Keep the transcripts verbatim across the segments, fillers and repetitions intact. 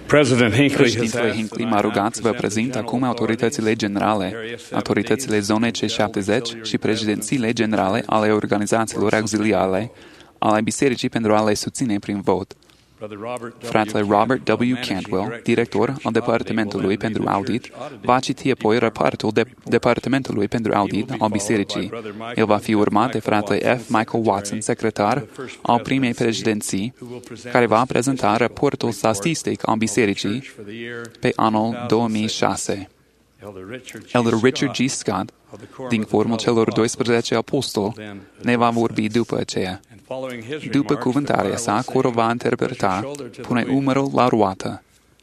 Președintele Hinckley m-a rugat să vă prezint acum autoritățile generale, autoritățile zonei C șaptezeci și președințiile generale ale organizațiilor auxiliare ale Bisericii pentru a le susține prin vot. Fratele Robert W. Cantwell, director al Departamentului pentru Audit, va citi apoi raportul de Departamentului pentru Audit al Bisericii. El va fi urmat de fratele F. Michael Watson, secretar al primei președinții, care va prezenta raportul statistic al Bisericii pe anul două mii șase. Elder Richard G. Scott, din formul celor doisprezece apostoli, ne va vorbi după aceea. După cuvântarea sa, corul va interpreta, pune umărul la roată.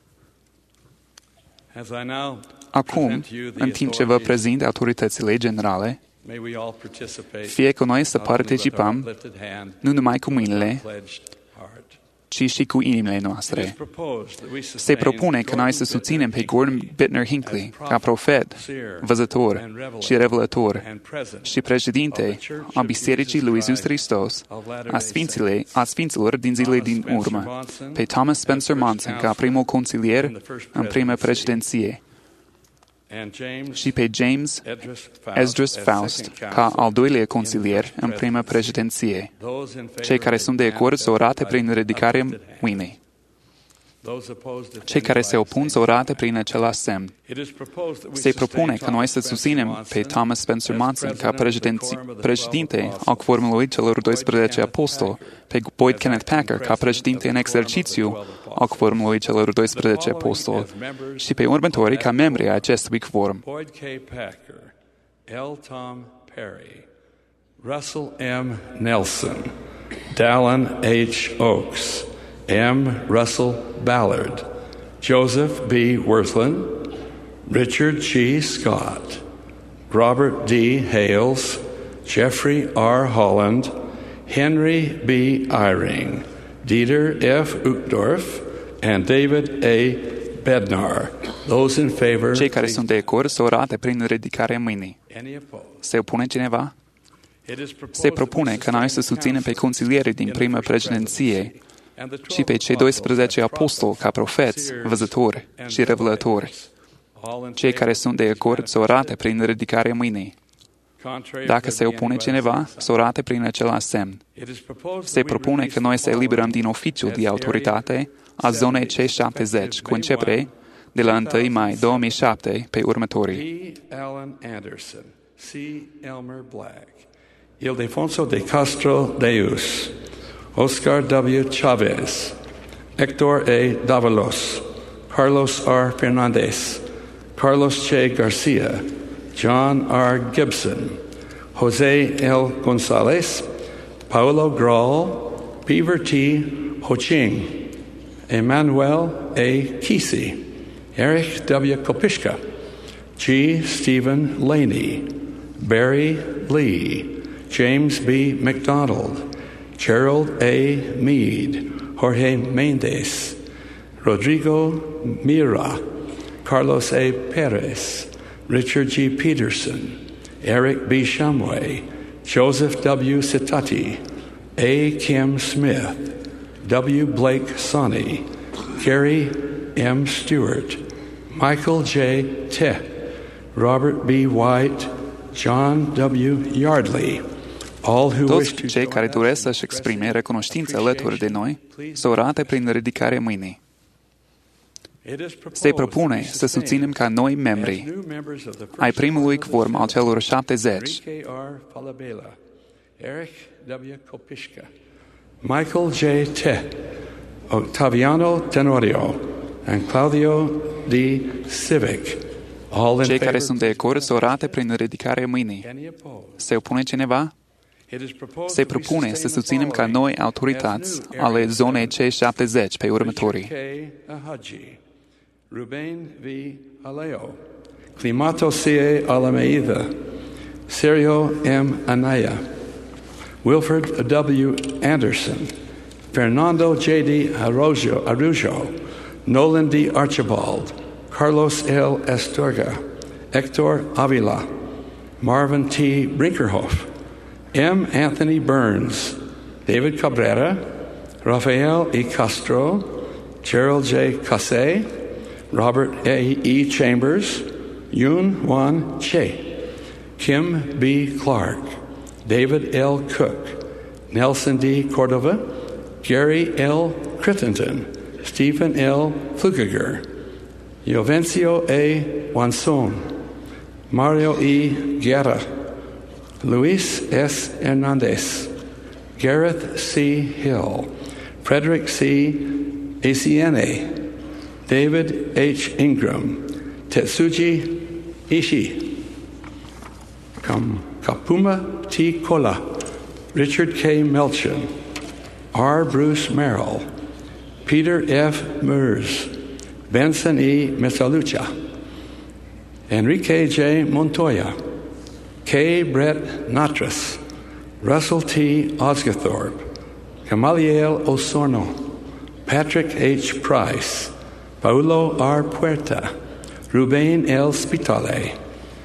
Acum, în timp ce vă prezint autoritățile generale, fie că noi să participăm nu numai cu mâinile, ci și cu inimile noastre. Se propune că noi să susținem pe Gordon Bittner Hinckley ca profet, văzător și revelator și președinte a Bisericii lui Iisus Hristos, a, sfințile, a sfinților din zilele din urmă, pe Thomas Spencer Monson ca primul consilier în prima președinție și pe James Esdras Faust ca al doilea consilier în prima președinție. Cei care sunt de acord să o rate prin ridicarea mâinii. Cei care se opun să o rate prin același semn. Se propune că noi să susținem pe Thomas Spencer Monson ca președinte al quorumului celor doisprezece apostoli, pe Boyd Kenneth Packer ca președinte în exercițiu al quorumului celor doisprezece apostoli și pe următorii ca membri ai acestui quorum. Boyd K. Packer, L. Tom Perry, Russell M. Nelson, Dallin H. Oaks, M. Russell Ballard, Joseph B. Worthland, Richard G. Scott, Robert D. Hales, Jeffrey R. Holland, Henry B. Eyring, Dieter F. Uchtdorf, and David A. Bednar. Those in favor. Cei care sunt de acord să o rate prin ridicarea mâinii. Se opune cineva? Se propune că noi să susținem pe consilierii din prima președinție și pe cei doisprezece apostoli ca profeți, văzători și revelatori. Cei care sunt de acord să o rate prin ridicarea mâinii. Dacă se opune cineva, să o rate prin același semn. Se propune că noi să eliberăm din oficiul de autoritate a zonei C șaptezeci, cu începere de la întâi mai două mii șapte pe următorii. C. Elmer Black, Ildefonso de Castro Deus, Oscar W. Chavez, Hector A. Davalos, Carlos R. Fernandez, Carlos Che Garcia, John R. Gibson, Jose L. Gonzalez, Paulo Grawl, Beaver T. Ho Ching, Emmanuel A. Kesey, Eric W. Kopishka, G. Stephen Laney, Barry Lee, James B. McDonald, Gerald A. Meade, Jorge Mendes, Rodrigo Mira, Carlos A. Perez, Richard G. Peterson, Eric B. Shamway, Joseph W. Sitati, A. Kim Smith, W. Blake Sonny, Gary M. Stewart, Michael J. Teh, Robert B. White, John W. Yardley. Toți cei care doresc să-și exprime recunoștință alături de noi, să o rate prin ridicarea mâinii. Se propune să susținem ca noi membri ai primului quorum al celor șaptezeci, Michael J. Teh, Octaviano Tenorio, and Claudio D. Civic. Cei care sunt de acord să o rate prin ridicarea mâinii. Se opune cineva? Se propune să susținem ca noi autorități ale zonei C șaptezeci pe următorii. Ruben V. Aleo, Climato C. Alameida, Sergio M. Anaya, Wilfred W. Anderson, Fernando J. D. Arujo, Arujo, Nolan D. Archibald, Carlos L. Astorga, Hector Avila, Marvin T. Brinkerhoff, M. Anthony Burns, David Cabrera, Rafael E. Castro, Gerald J. Cassay, Robert E. Chambers, Yoon Wan Che, Kim B. Clark, David L. Cook, Nelson D. Cordova, Gary L. Crittenden, Stephen L. Flukiger, Jovencio A. Wanson, Mario E. Guerra, Luis S. Hernandez, Gareth C. Hill, Frederick C. Asiene, David H. Ingram, Tetsuji Ishii, Kam, Kapuma T. Kola, Richard K. Melchin, R. Bruce Merrill, Peter F. Mers, Benson E. Mesalucha, Enrique J. Montoya, K. Brett Natras, Russell T. Osgathorpe, Gamaliel Osorno, Patrick H. Price, Paulo R. Puerta, Ruben L. Spitale,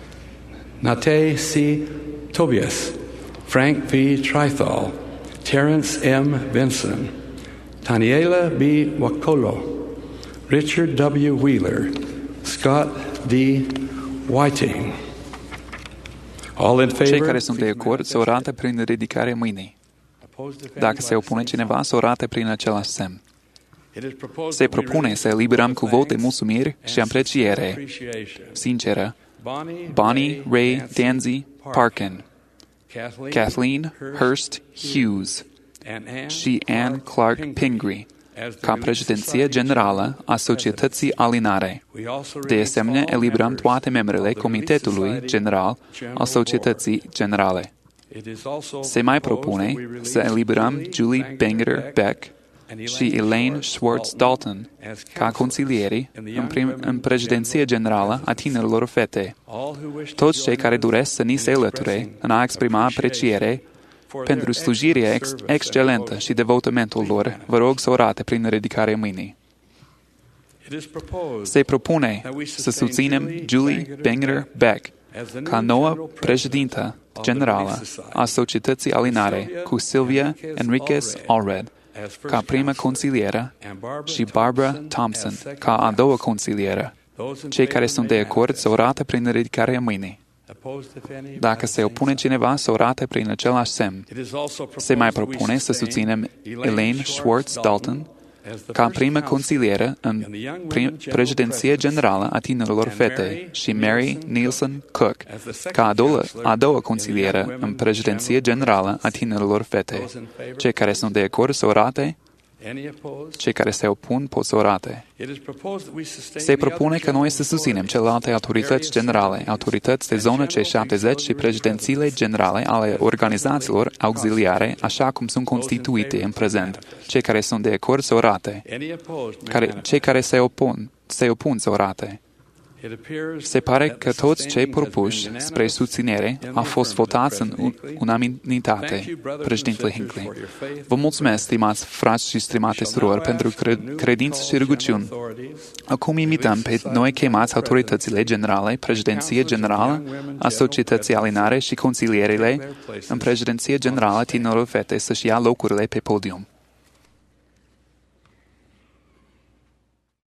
Nate C. Tobias, Frank V. Trithal, Terrence M. Vinson, Taniela B. Wakolo, Richard W. Wheeler, Scott D. Whiting. All in favor? Cei care sunt de acord să o arate prin ridicarea mâinii. Dacă se opune cineva, să o arate prin același semn. Se propune să eliberăm cu vot de mulțumiri și apreciere sinceră Bonnie Ray Danzy Parkin, Kathleen Hurst Hughes și Anne Clark Pingree, ca președinție generală a Societății Alinare. De asemenea, eliberăm toate membrele Comitetului General al Societății Generale. Se mai propune să eliberăm Julie Benger Beck și Elaine Schwartz Dalton ca consilieri în, prim, în președinție generală a tinerilor fete. Toți cei care doresc să ni se alăture în a exprima apreciere pentru slujirea ex- excelentă și devotamentul lor, vă rog să o arate prin ridicarea mâinii. Se propune să susținem Julie Benger Beck ca nouă președintă generală a Societății Alinare cu Sylvia Enriquez Allred ca primă consilieră și Barbara Thompson ca a doua consilieră. Cei care sunt de acord să o arate prin ridicarea mâinii. Dacă se opune cineva, să o arate prin același semn. Se mai propune să susținem Elaine Schwartz Dalton ca primă consilieră în prim, președinție generală a tinerilor fete și Mary Nielsen Cook ca a doua, a doua consilieră în președinție generală a tinerilor fete. Cei care sunt de acord să o arate, cei care se opun pot să o arate. Se propune că noi să susținem celelalte autorități generale, autorități de zonă C șaptezeci și președințiile generale ale organizațiilor auxiliare, așa cum sunt constituite în prezent. Cei care sunt de acord să o arate. Care, cei care se opun, se opun să o arate. Se pare că toți cei propuși spre susținere au fost votați în unanimitate, președintele Hinckley. Vă mulțumesc, stimați frați și stimate surori, pentru credință și rugăciuni. Acum invităm pe noi chemați autoritățile generale, președinție generală a Societății Alinare și consilierile în președinție generală a tinerilor fete să-și ia locurile pe podium.